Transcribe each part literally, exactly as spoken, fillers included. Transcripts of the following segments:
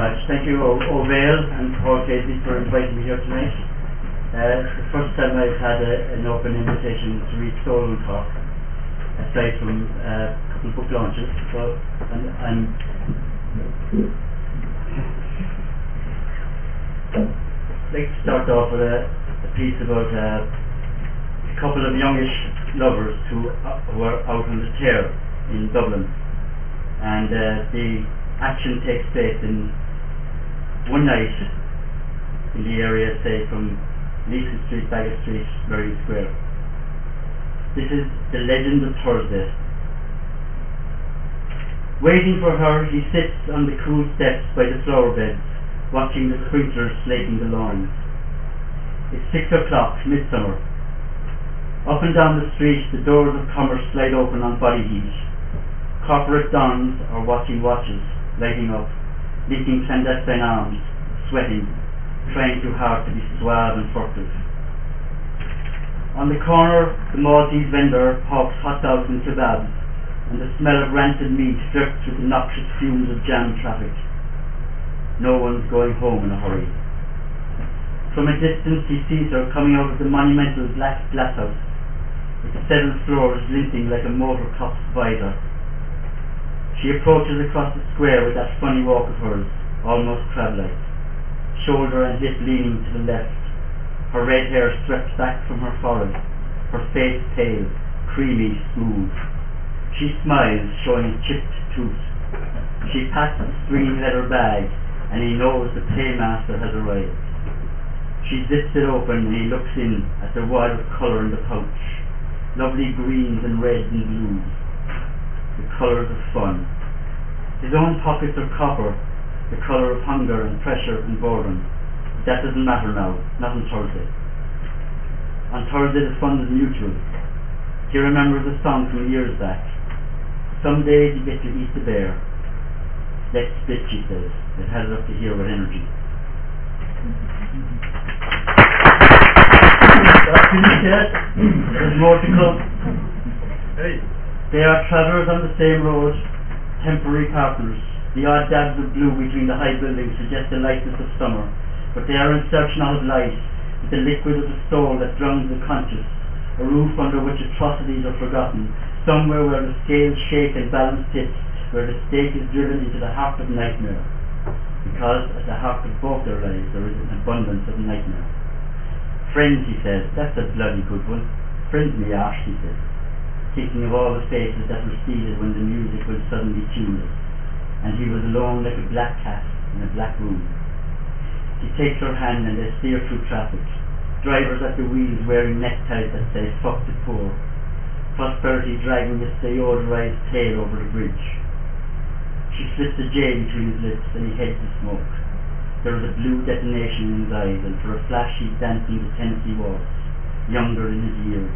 much. Thank you, O'Vale and Paul Casey, for inviting me here tonight. Uh, it's the first time I've had a, an open invitation to read solo talk, aside from uh, a couple of book launches. So I'm, I'm I'd like to start off with a, a piece about uh, a couple of youngish lovers who, uh, who are out on the tear in Dublin, and uh, the action takes place in one night in the area, say from Leeson Street, Baggot Street, Merrion Square. This is the legend of Thursday. Waiting for her, he sits on the cool steps by the flower beds, watching the sprinklers slaking the lawns. It's six o'clock, midsummer. Up and down the street, the doors of commerce slide open on body heat. Corporate dons are watching watches, lighting up, linking clandestine arms, sweating, trying too hard to be suave and furtive. On the corner, the Maltese vendor hawks hot dogs and kebabs, and the smell of rancid meat drips with the noxious fumes of jammed traffic. No one's going home in a hurry. From a distance he sees her coming out of the monumental black glasshouse, its seven floors glinting like a motor cop's visor. She approaches across the square with that funny walk of hers, almost crab-like, shoulder and hip leaning to the left, her red hair swept back from her forehead, her face pale, creamy, smooth. She smiles, showing a chipped tooth. She pats the stringy leather bag, and he knows the paymaster has arrived. She zips it open, and he looks in at the wad of colour in the pouch, lovely greens and reds and blues, the colours of fun. His own pockets are copper, the colour of hunger and pressure and boredom. But that doesn't matter now, not on Thursday. On Thursday the fun is mutual. He remembers a song from years back. Some days you get to eat the bear. Let's split, she says. It has up to here with energy. That's finished yet. There's more to come. Hey. They are travellers on the same road, temporary partners. The odd dabs of blue between the high buildings suggest the lightness of summer, but they are in search not of light, but the liquid of the soul that drowns the conscious, a roof under which atrocities are forgotten, somewhere where the scales shake and balance tips, where the stake is driven into the heart of nightmare, because at the heart of both their lives there is an abundance of nightmare. Friends, he says, that's a bloody good one. Friends me arse, he says, thinking of all the faces that receded when the music was suddenly tuneless, and he was alone like a black cat in a black room. He takes her hand and they steer through traffic, drivers at the wheels wearing neckties that say fuck the poor, prosperity dragging its deodorized tail over the bridge. She slips a J between his lips and he heads to smoke. There is a blue detonation in his eyes, and for a flash he's dancing the Tennessee waltz, younger in his years.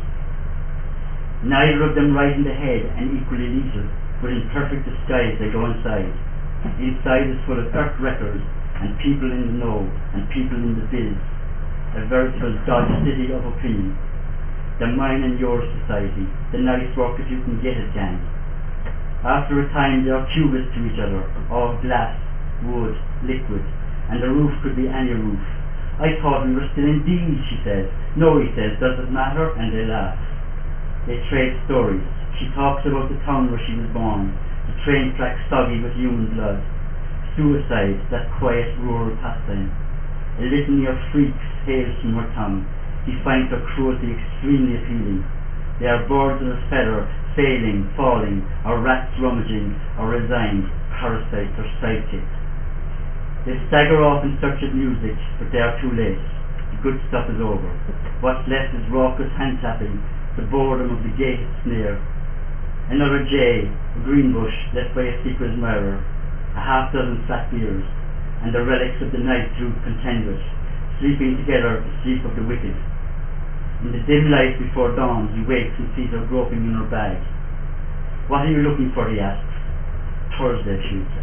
Neither of them right in the head and equally lethal, but in perfect disguise they go inside. Inside is full of earth wreckers and people in the know and people in the biz, a veritable Dodge City of opinion. The mine and yours society, the nice work if you can get it, gang. After a time they are cubits to each other, all glass, wood, liquid, and the roof could be any roof. I thought we were still in D's, she says. No, he says, does it matter? And they laugh. They trade stories. She talks about the town where she was born, the train track soggy with human blood, suicide, that quiet rural pastime. A litany of freaks hails from her tongue. He finds her cruelty extremely appealing. They are birds of a feather, failing, falling, or rats rummaging, or resigned, parasites or sidekicks. They stagger off in search of music, but they are too late. The good stuff is over. What's left is raucous hand-clapping, the boredom of the gated snare. Another J, a green bush left by a secret admirer, a half dozen flat beers, and the relics of the night through contend with, sleeping together the sleep of the wicked. In the dim light before dawn he wakes and sees her groping in her bag. What are you looking for, he asks. Thursday, she says.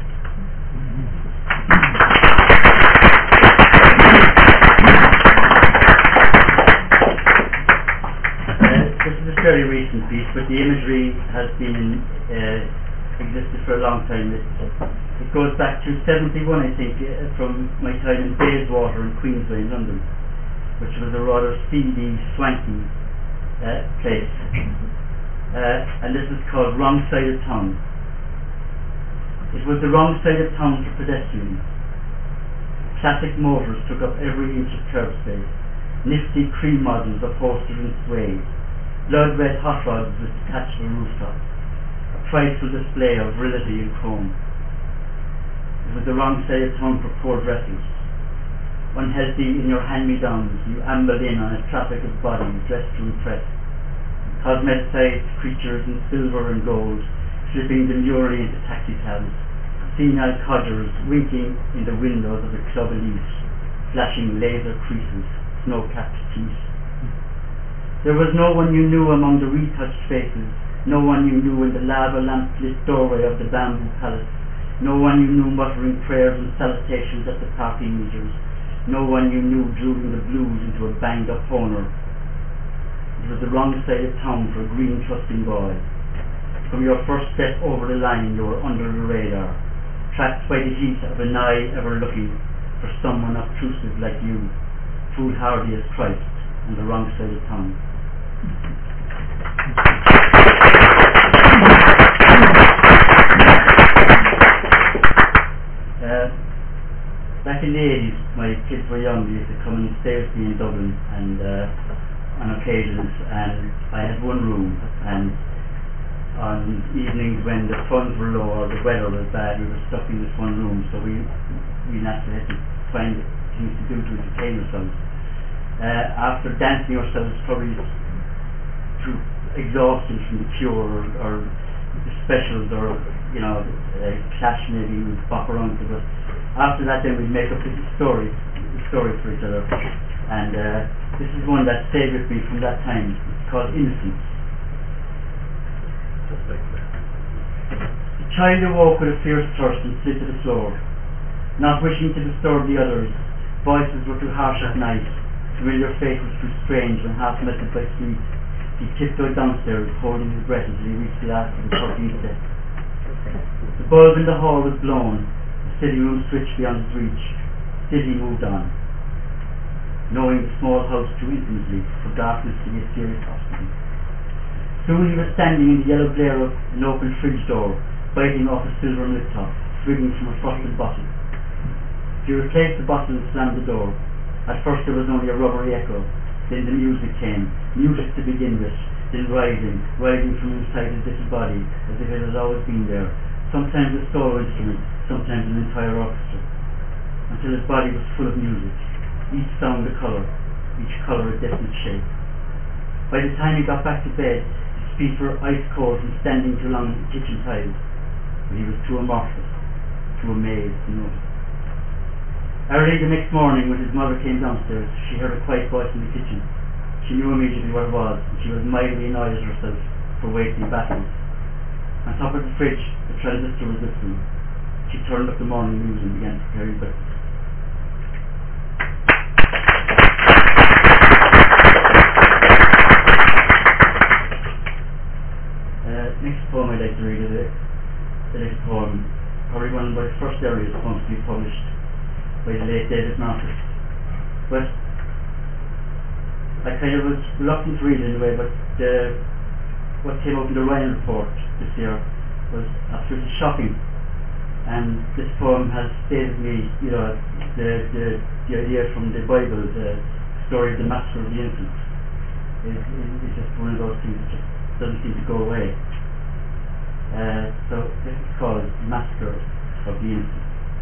This is a very recent piece, but the imagery has been uh, existed for a long time. It's It goes back to seventy-one, I think, uh, from my time in Bayswater in Queensway in London, which was a rather seedy, swanky uh, place. Uh, and this is called Wrong Side of Town. It was the wrong side of town for pedestrians. Classic motors took up every inch of curb space. Nifty cream models upholstered in suede. Blood red hot rods with detachable rooftops. A prideful display of virility and chrome. It was the wrong side of town for poor dressers. Unhealthy in your hand-me-downs, you ambled in on a traffic of bodies dressed to impress. Cosmeticized creatures in silver and gold, slipping demurely into taxicabs. Senile codgers winking in the windows of the Club Elite, flashing laser creases, snow-capped teeth. There was no one you knew among the retouched faces, no one you knew in the lava lamp-lit doorway of the bamboo palace, no one you knew muttering prayers and salutations at the parking meters, no one you knew drooling the blues into a banged-up owner. It was the wrong side of town for a green trusting boy. From your first step over the line you were under the radar, trapped by the heat of an eye ever looking for someone obtrusive like you, foolhardy as Christ, on the wrong side of town. Uh, back in the eighties, my kids were young. They used to come and stay with me in Dublin, and uh, on occasions, and I had one room, and on evenings when the funds were low or the weather was bad, we were stuck in this one room, so we we naturally had to find things to do to entertain ourselves. Uh, after dancing ourselves probably through exhaustion from the Cure or, or the Specials or, you know, uh, Clash maybe, we'd bop around to it. After that then we'd make up this story, story for each other. And uh, this is one that stayed with me from that time. It's called Innocence. The child awoke with a fierce thirst and slid to the floor. Not wishing to disturb the others, voices were too harsh at night. Familiar fate was too strange when half melted by sleep. He tiptoed downstairs, holding his breath until he reached the last of the thirteenth step. The bulb in the hall was blown, the sitting room switch beyond his reach. Still he moved on, knowing the small house too intimately for darkness to be a serious obstacle. Soon he was standing in the yellow glare of an open fridge door, biting off a silver milk top, swigging from a frosted bottle. He replaced the bottle and slammed the door. At first there was only a rubbery echo. Then the music came, muted to begin with, then rising, rising from inside his little body, as if it had always been there. Sometimes a solo instrument, sometimes an entire orchestra, until his body was full of music, each sound a colour, each colour a definite shape. By the time he got back to bed, his feet were ice cold from standing too long on the kitchen tiles, but he was too amorphous, too amazed to notice. Early the next morning, when his mother came downstairs, she heard a quiet voice in the kitchen. She knew immediately what it was, and she was mildly annoyed at herself for wasting battles. On top of the fridge, the transistor was listening. She turned up the morning news and began preparing breakfast. Uh, next poem I'd like to read is a, a little poem, probably one of my first earliest poems to be published, by the late David Marcus. But I kind of was reluctant to read it in a way, but uh, what came out in the Ryan report this year was absolutely shocking. And this poem has stayed with me, you know, the, the, the idea from the Bible, the story of the massacre of the innocents, is, is, is just one of those things that just doesn't seem to go away. Uh, so this is called the Massacre of the Innocents.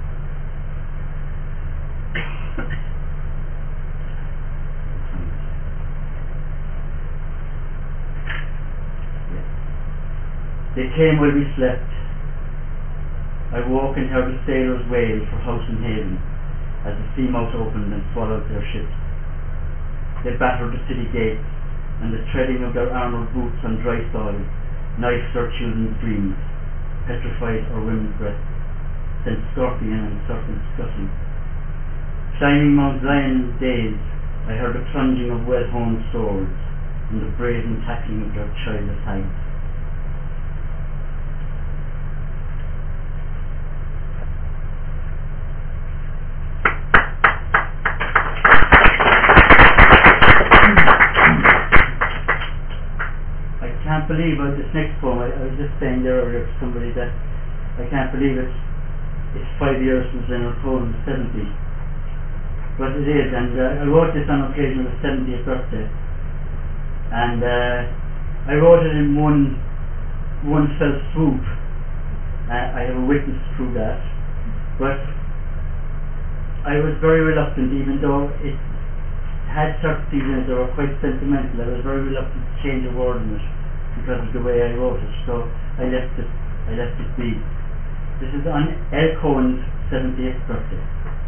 They came while we slept. I woke and heard the sailors wail for house and haven as the sea mouth opened and swallowed their ships. They battered the city gates, and the treading of their armoured boots on dry soil knifed their children's dreams, petrified our women's breasts, sent scorpion and serpent scuttling. Shining Mount Zion's days, I heard the plunging of well-honed swords and the brazen tackling of their childless hides. can't believe it, this next poem, I, I was just saying there earlier to somebody that I can't believe it, it's five years since Leonard Cohen was seventy. But it is, and uh, I wrote this on occasion of his seventieth birthday. And uh, I wrote it in one, one fell swoop. Uh, I have a witness to prove that. But I was very reluctant, even though it had certain in it that were quite sentimental. I was very reluctant to change a word in it because of the way I wrote it. So I left it, I left it be. This is on El Cohen's seventieth birthday.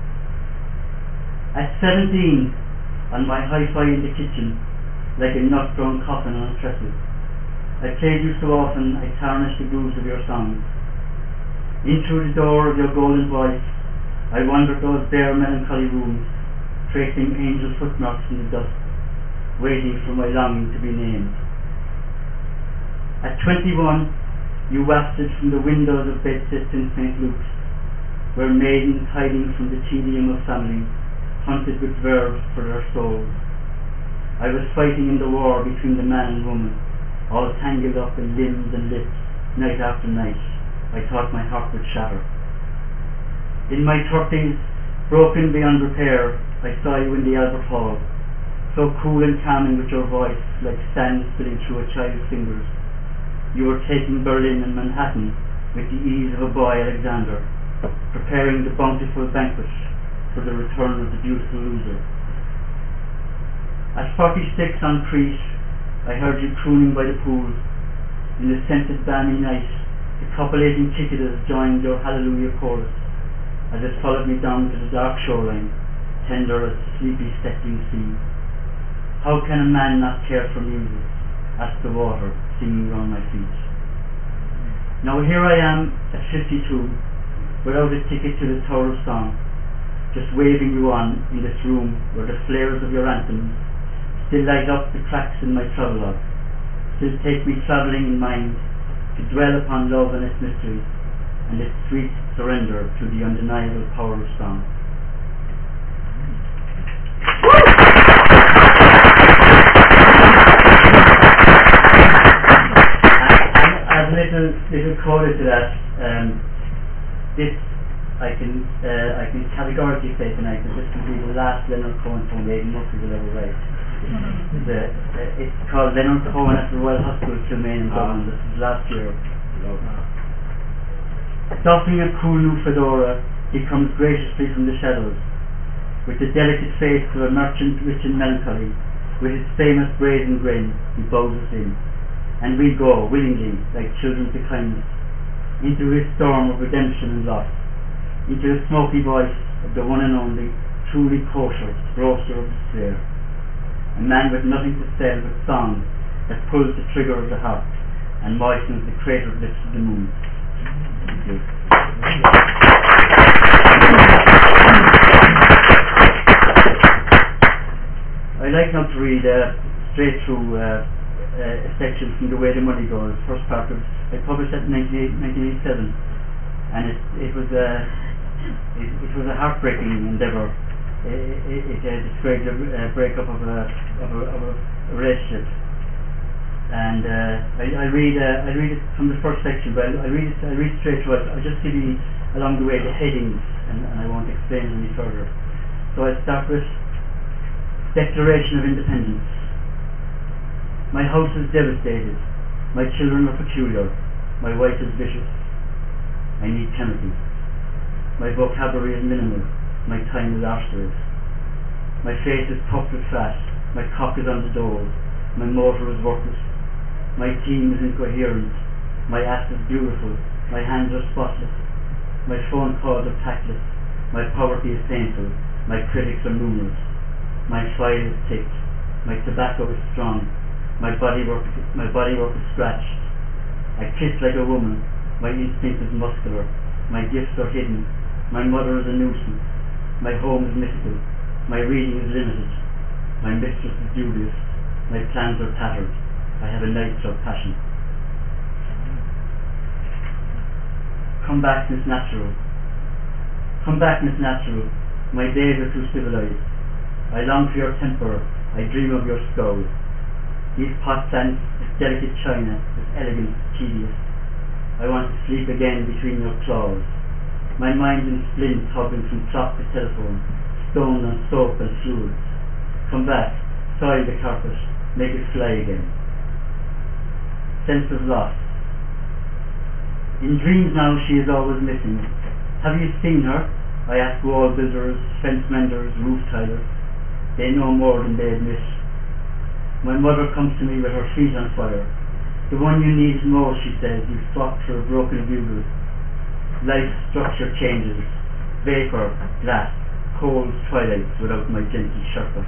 At seventeen, on my hi-fi in the kitchen, like a nut-brown coffin on a trestle, I played you so often I tarnished the grooves of your songs. In through the door of your golden voice, I wandered those bare melancholy rooms, tracing angel footmarks in the dust, waiting for my longing to be named. At twenty-one, you wafted from the windows of Bedsit in Saint Luke's, where maidens hiding from the tedium of family hunted with verbs for their souls. I was fighting in the war between the man and woman, all tangled up in limbs and lips, night after night. I thought my heart would shatter. In my thirties, broken beyond repair, I saw you in the Albert Hall, so cool and calming with your voice, like sand spilling through a child's fingers. You were taking Berlin and Manhattan with the ease of a boy Alexander, preparing the bountiful banquet for the return of the beautiful loser. At forty-six on Crete, I heard you crooning by the pool. In the scented balmy night, the copulating cicadas joined your hallelujah chorus as it followed me down to the dark shoreline, tender as the sleepy settling sea. How can a man not care for music? Asked the water, singing round my feet. Now here I am at fifty-two, without a ticket to the Tower of Song, just waving you on in this room where the flares of your anthems still light up the cracks in my travelogue, still take me travelling in mind to dwell upon love and its mystery and its sweet surrender to the undeniable power of song. As a little, little coda to that, um, this I can uh, I can categorically say tonight that this will be the last Leonard Cohen poem Aidan Murphy will ever write. The, uh, it's called Leonard Cohen at the Royal Hospital, Kilmaine in Dublin. This is last year. Doffing a cool new fedora, he comes graciously from the shadows, with the delicate face of a merchant rich in melancholy. With his famous brazen grin, he bows us in, and we go willingly, like children to kindness, into his storm of redemption and loss, into the smoky voice of the one and only, truly kosher roaster of despair, a man with nothing to sell but song that pulls the trigger of the heart and moistens the cratered lips of the moon. Thank you. I like now to read uh, straight through uh, uh, a section from The Way the Money Goes. First part of I published that in nineteen eighty-seven, and it, it was a it, it was a heartbreaking endeavour. It, it, it uh, described a uh, breakup of a of a, of a relationship, and uh, I, I read uh, I read it from the first section, but I, I read it I read it straight through. I'll just give you along the way the headings, and, and I won't explain any further. So I'll start with Declaration of Independence. My house is devastated. My children are peculiar. My wife is vicious. I need chemicals. My vocabulary is minimal. My time is arserid. My face is puffed with fat. My cock is on the dole. My motor is worthless. My team is incoherent. My ass is beautiful. My hands are spotless. My phone calls are tactless. My poverty is painful. My critics are numerous. My file is thick. My tobacco is strong. My body work, my body work is scratched. I kiss like a woman. My instinct is muscular. My gifts are hidden. My mother is a nuisance. My home is mythical. My reading is limited. My mistress is dubious. My plans are tattered. I have a nightclub passion. Come back, Miss Natural. Come back, Miss Natural. My days are too civilized. I long for your temper. I dream of your skull. These pot plants, this delicate china, this elegance tedious. I want to sleep again between your claws. My mind in splints hopping from clock to telephone, stone on soap and fluids. Come back, soil the carpet, make it fly again. Sense of loss. In dreams now she is always missing. Have you seen her? I ask wall builders, fence menders, roof tilers. They know more than they admit. My mother comes to me with her feet on fire. The one you needed most, she says, you swapped for a broken bugle. Life structure changes. Vapour, glass, cold twilights without my gentle sherpa.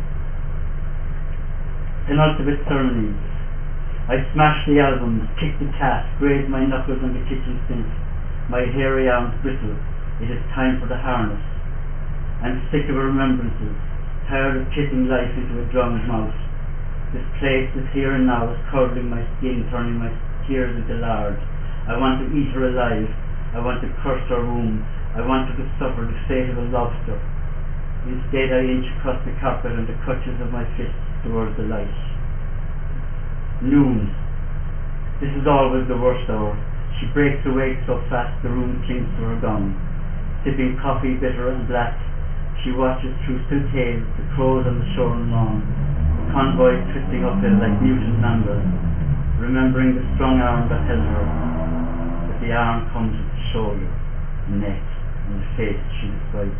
Penultimate ceremonies. I smash the albums, kick the cat, graze my knuckles on the kitchen sink. My hairy arms bristle. It is time for the harness. I'm sick of remembrances, tired of kissing life into a drum's mouth. This place, this here and now, is curdling my skin, turning my tears into lard. I want to eat her alive. I want to curse her womb. I want her to suffer the fate of a lobster. Instead, I inch across the carpet and the clutches of my fists towards the light. Noon. This is always the worst hour. She breaks awake so fast the room clings to her gown. Sipping coffee bitter and black, she watches through silk haze the crows on the shore and lawn, the convoy twisting uphill like mutant numbers, remembering the strong arm that held her. But the arm comes with the shoulder, the neck, and the face she describes.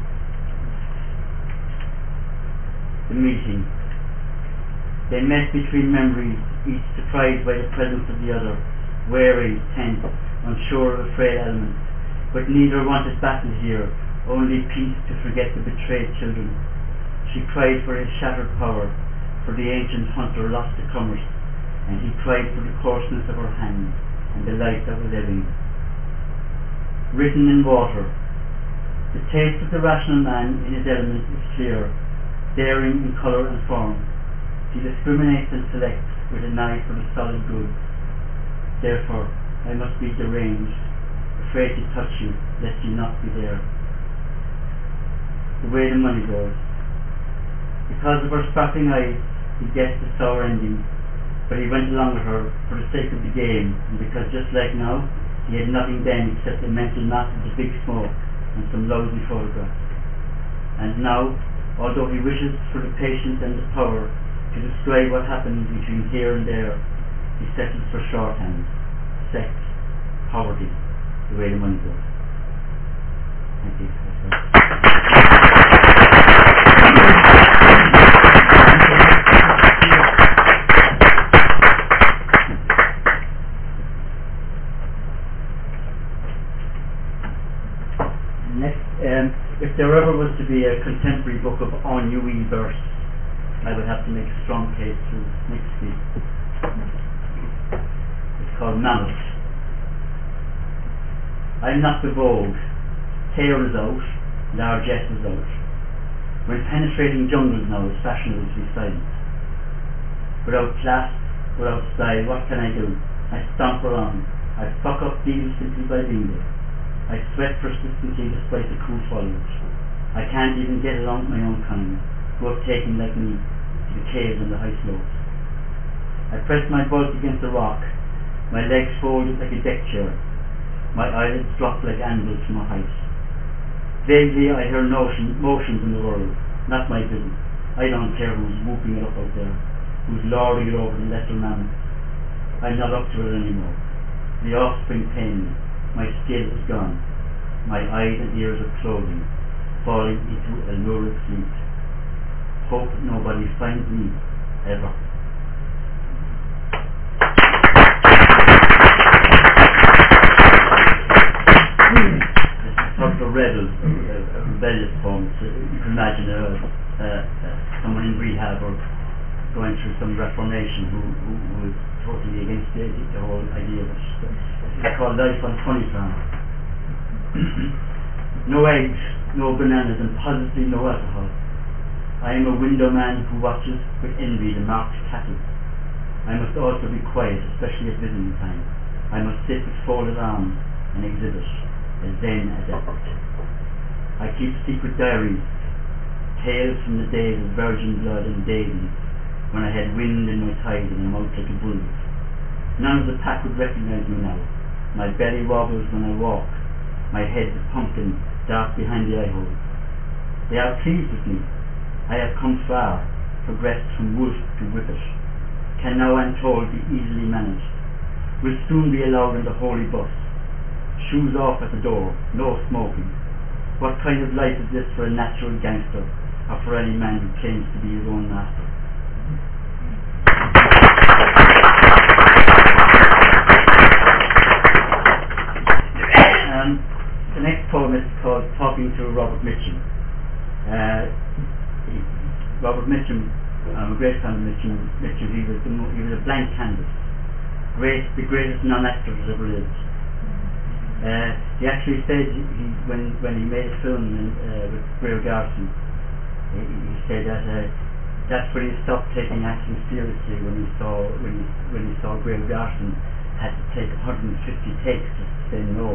The meeting. They met between memories, each surprised by the presence of the other, wary, tense, unsure of a frail element. But neither wanted battle here, only peace to forget the betrayed children. She cried for his shattered power, for the ancient hunter lost to commerce, and he cried for the coarseness of her hands and the life that was ebbing. Written in water. The taste of the rational man in his element is clear, daring in colour and form. He discriminates and selects with an eye for the solid goods. Therefore, I must be deranged, afraid to touch you, lest you not be there. The way the money goes. Because of her sparkling eyes, he guessed the sour ending, but he went along with her for the sake of the game, and because just like now, he had nothing then except the mental mass of the big smoke and some lousy photographs. And now, although he wishes for the patience and the power to describe what happened between here and there, he settles for shorthand, sex, poverty, the way the money goes. Thank you. Next, um, if there ever was to be a contemporary book of ennui verse, I would have to make a strong case for this next piece. It's called Mammoth. I'm not the vogue. Hair is out, largesse is out. When penetrating jungles now is fashionable to be silent. Without class, without style, what can I do? I stomp around. I fuck up deals simply by being there. I sweat persistently despite the cool foliage. I can't even get along with my own kind, who have taken like me to the caves and the high slopes. I press my bulk against the rock, my legs folded like a deck chair. My eyelids drop like anvils from a height. Vaguely I hear notion, motions in the world, not my business. I don't care who's whooping it up out there, who's lording it over the lesser mammoth. I'm not up to it anymore. The offspring pain me. My skill is gone. My eyes and ears are closing, falling into a lurid sleep. Hope nobody finds me, ever. Sort of a rebel, a, a rebellious poem. So you can imagine a, a, a, someone in rehab or going through some reformation who, who, who is totally against the, the whole idea of it. It's called Life on Funny Farm. No eggs, no bananas, and positively no alcohol. I am a window man who watches with envy the marked cattle. I must also be quiet, especially at visiting time. I must sit with folded arms and exhibit. A Zen adept. I keep secret diaries, tales from the days of virgin blood and daisies, when I had wind in my tide and a mouth like a bull. None of the pack would recognize me now. My belly wobbles when I walk. My head's a pumpkin, dark behind the eye hole. They are pleased with me. I have come far, progressed from wolf to whippet. Can now, I'm told, be easily managed. Will soon be allowed in the holy bus. Shoes off at the door, no smoking. What kind of life is this for a natural gangster, or for any man who claims to be his own master? um, the next poem is called Talking to Robert Mitchum. Uh, he, Robert Mitchum, I'm a great fan of Mitchum. Mitchum, he was, the mo- he was a blank canvas. Great, the greatest non-actor who's ever lived. Uh, he actually said he, when when he made a film in, uh, with Greer Garson, he, he said that uh, that's when he stopped taking acting seriously, when he saw when he when he saw Greer Garson had to take one hundred fifty takes just to say no.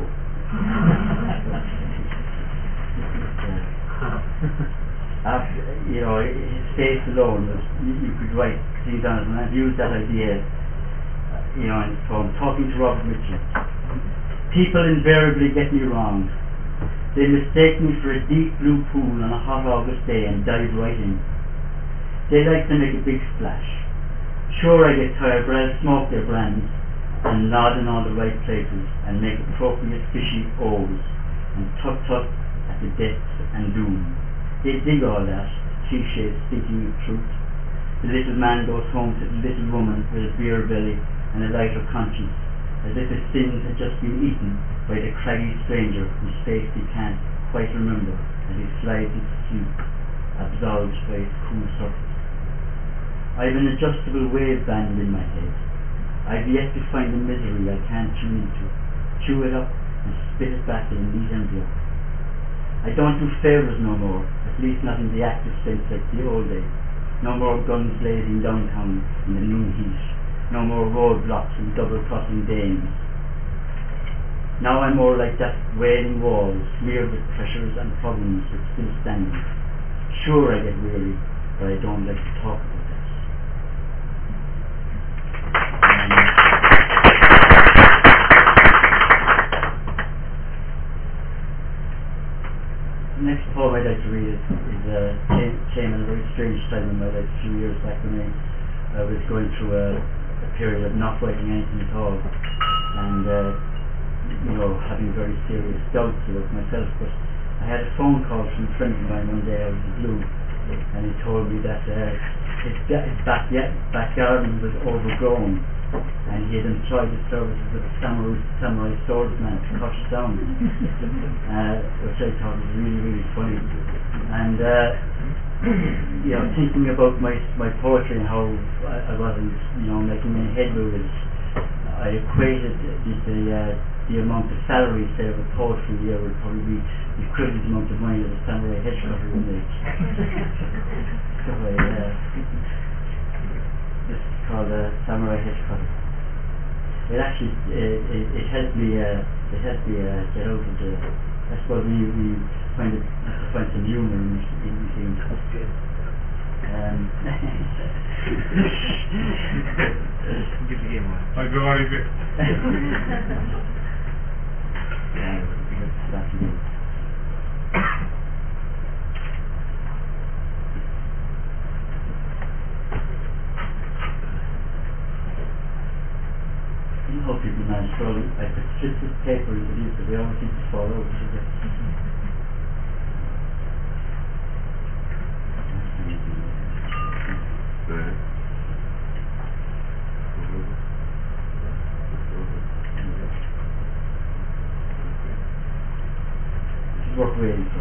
uh, after, you know, his face alone was, you, you could write things on it, and I've used that idea, uh, you know, in his poem, Talking to Robert Mitchum. People invariably get me wrong. They mistake me for a deep blue pool on a hot August day and dive right in. They like to make a big splash. Sure, I get tired, but I'll smoke their brands and nod in all the right places and make appropriate fishy O's and tut-tut at the depths and doom. They dig all that, cliché speaking of truth. The little man goes home to the little woman with a beer belly and a lighter conscience, as if his sins had just been eaten by the craggy stranger whose face he can't quite remember as he slides into sleep, absolved by its cool surface. I've an adjustable wave band in my head. I've yet to find the misery I can't tune into, chew it up and spit it back in a neat envelope. I don't do favours no more, at least not in the active sense like the old days. No more guns blazing downtown in the noon heat. No more roadblocks and double-crossing dames. Now I'm more like that wailing wall, smeared with pressures and problems but still standing. Sure, I get weary, but I don't like to talk about that. The next poem I'd like to read is, is uh, came, came at a very strange time in my life, a few years back when I, I was going through a a period of not writing anything at all, and uh, you know, having very serious doubts about myself. But I had a phone call from a friend of mine one day out of the blue, and he told me that uh, his, his back, back garden was overgrown, and he had employed the services of a samurai, samurai swordsman to cut it down, uh, which I thought was really, really funny. And uh, you know, thinking about my my poetry and how I, I wasn't, you know, making any headway with it, I equated the the, uh, the amount of salary, say, of a poet for a year would probably be the equivalent amount of money that a samurai hedge cutter would make. So I, uh, this is called a samurai hedge cutter. It actually it, it, it helped me uh, it helped me uh, get out of the. I suppose we we find it have to find some humour in these things. That's good. Um, Give the game away. I go out of it. Yeah, because that's me. I hope you can manage. So I could strip this paper into these, but they always seem to fall out. Work really for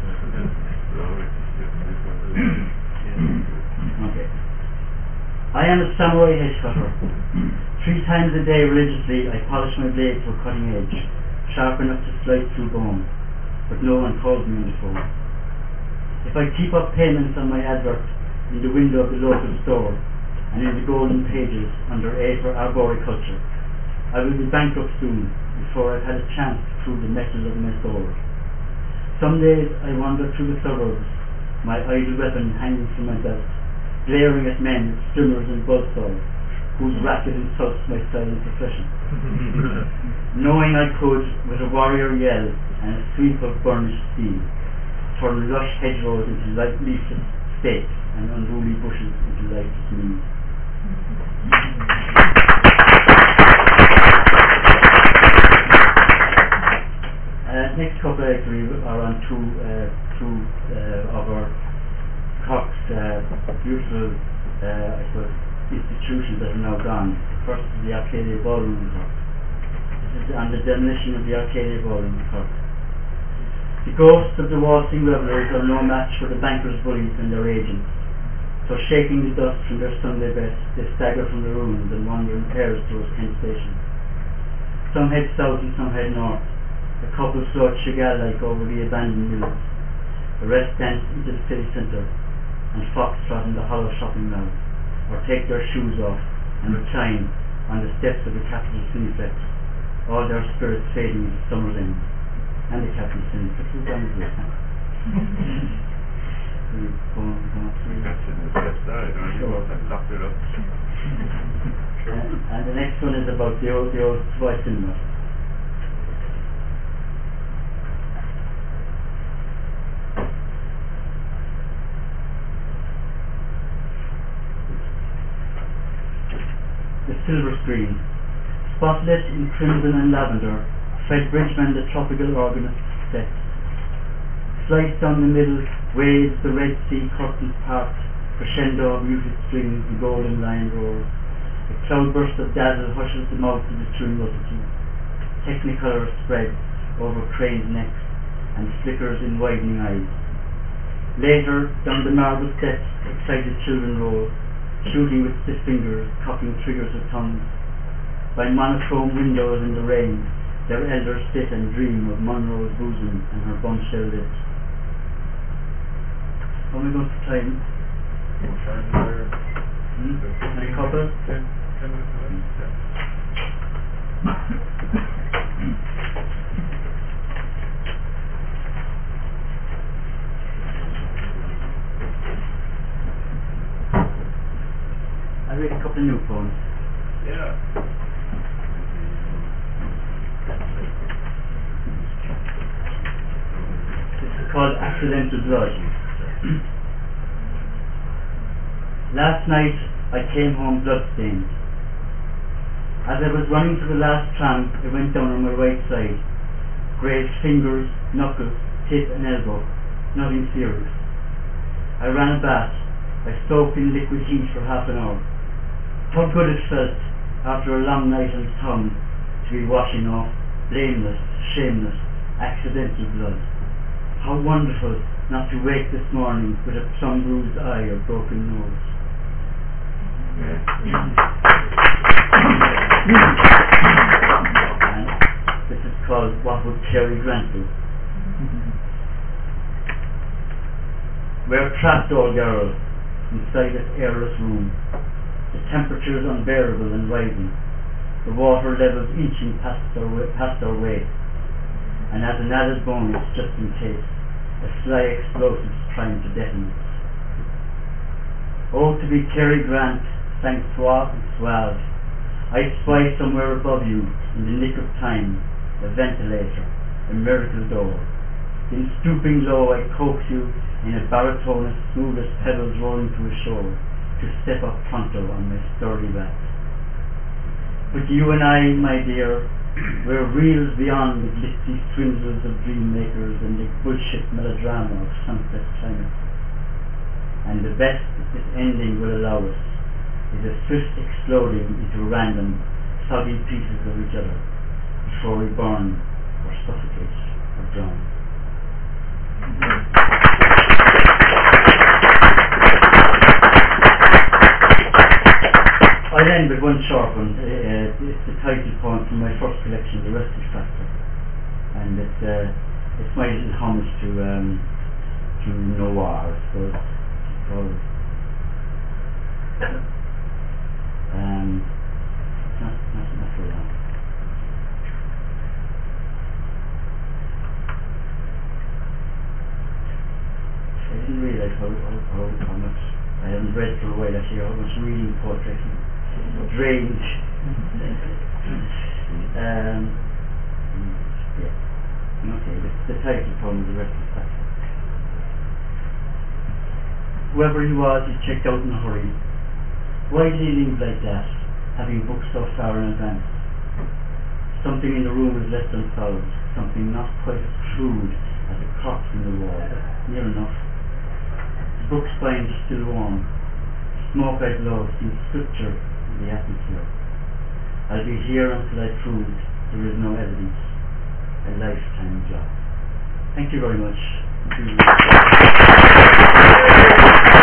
Okay. I am a samurai hedge cutter. Three times a day religiously I polish my blade to a cutting edge, sharp enough to slice through bone, but no one calls me on the phone. If I keep up payments on my advert in the window of the local store and in the golden pages under A for arboriculture, I will be bankrupt soon before I've had a chance to prove the metal of my sword. Some days I wander through the suburbs, my idle weapon hanging from my belt, glaring at men with strimmers and buzzsaws, whose racket insults my silent profession. Knowing I could, with a warrior yell and a sweep of burnished steel, turn lush hedgerows into light leafless stakes and unruly bushes into lifeless mead. Uh, next couple I agree are on two, uh, two uh, of our Cork's uh, beautiful, uh, I suppose, institutions that are now gone. First is the Arcadia Ballroom in Cork. This is on the demolition of the Arcadia Ballroom in Cork. The ghosts of the waltzing revellers are no match for the bankers' bullies and their agents. So shaking the dust from their Sunday best, they stagger from the ruins and wander in pairs towards Kent Station. Some head south and some head north. A couple float Chagall-like over the abandoned mills. The rest dance into the city centre and foxtrot in the hollow shopping mall, or take their shoes off and recline on the steps of the Capital Cineplex, all their spirits fading into summer's end. And the Capital Cineplex is down here. That's in the steps there, you know, Sure. I've locked it up. And, and the next one is about the old, the old Savoy Cinema. The silver screen, spotlit in crimson and lavender, Fred Bridgman, the tropical organist, set. Sliced down the middle, waves the Red Sea curtains part, crescendo of muted strings, the golden line rolls. A cloudburst of dazzle hushes the mouth of the true multitude. Technicolor spreads over cranes' necks and flickers in widening eyes. Later, down the marble steps, excited children roll, shooting with stiff fingers, cocking triggers of tongues. By monochrome windows in the rain, their elders sit and dream of Monroe's bosom and her bombshell lips. How am I going to time? Hmm? Any couple? Ten, ten minutes left. I read a couple of new poems. Yeah. This is called Accidental Blood. Last night I came home bloodstained. As I was running to the last tram, it went down on my right side. Grazed fingers, knuckles, tip and elbow. Nothing serious. I ran a bath. I soaked in liquid heat for half an hour. How good it felt after a long night on the tongue to be washing off blameless, shameless, accidental blood. How wonderful not to wake this morning with a some bruised eye or broken nose. And this is called What Would Cary Grant Do? We're trapped, old girl, inside this airless room. The temperature is unbearable and rising. The water levels inching past our, way, past our waist. And as an added bonus, just in case, a sly explosive is trying to detonate. Oh, to be Cary Grant, sang suave and suave. I spy somewhere above you, in the nick of time, a ventilator, a miracle door. Then stooping low, I coax you in a baritone as smooth as pebbles rolling to a shore, to step up pronto on my sturdy back. But you and I, my dear, we're reels beyond the glitzy swindles of dream makers and the bullshit melodrama of sunset climate. And the best this ending will allow us is a swift exploding into random, soggy pieces of each other before we burn or suffocate or drown. I'll end with one short one. Uh, it's the title poem from my first collection, The Rescue Factor, and it's uh, it's my little homage to um, to noir. So it's called um, it's not not not very long. I didn't realise how how how, how much I haven't haven't read for a while actually. I was reading poetry. Drained. um, yeah. Okay, the, the title from the rest of the passage. Whoever he was, he checked out in a hurry. Why did he leave like that, having booked so far in advance? Something in the room was less than foul, something not quite as crude as a clock in the wall, but near enough. The book spine was still warm. Smoke I'd low seemed scripture in the atmosphere. I'll be here until I prove there is no evidence. A lifetime job. Thank you very much.